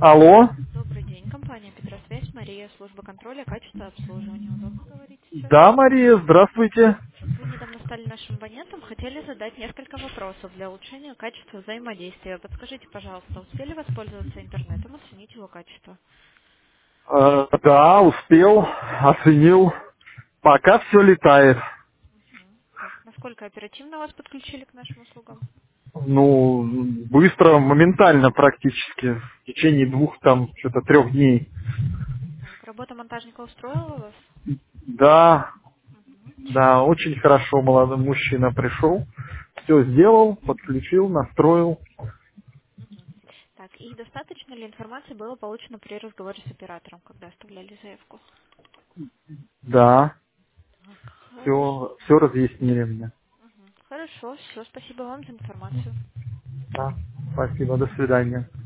Алло. Добрый день, компания Петросвязь, Мария, служба контроля, качества обслуживания. Удобно говорить сейчас? Да, Мария, здравствуйте. Вы недавно стали нашим абонентом, хотели задать несколько вопросов для улучшения качества взаимодействия. Подскажите, пожалуйста, успели воспользоваться интернетом, оценить его качество? Да, успел, оценил. Пока все летает. Так, насколько оперативно вас подключили к нашим услугам? Ну, быстро, моментально практически. В течение двух, там, что-то 3 дней. Так, работа монтажника устроила вас? Да, да, очень хорошо молодой мужчина пришел. Все сделал, подключил, настроил. Так, и достаточно ли информации было получено при разговоре с оператором, когда оставляли заявку? Да, Так, все разъяснили мне. хорошо, все, спасибо вам за информацию. Да, спасибо, до свидания.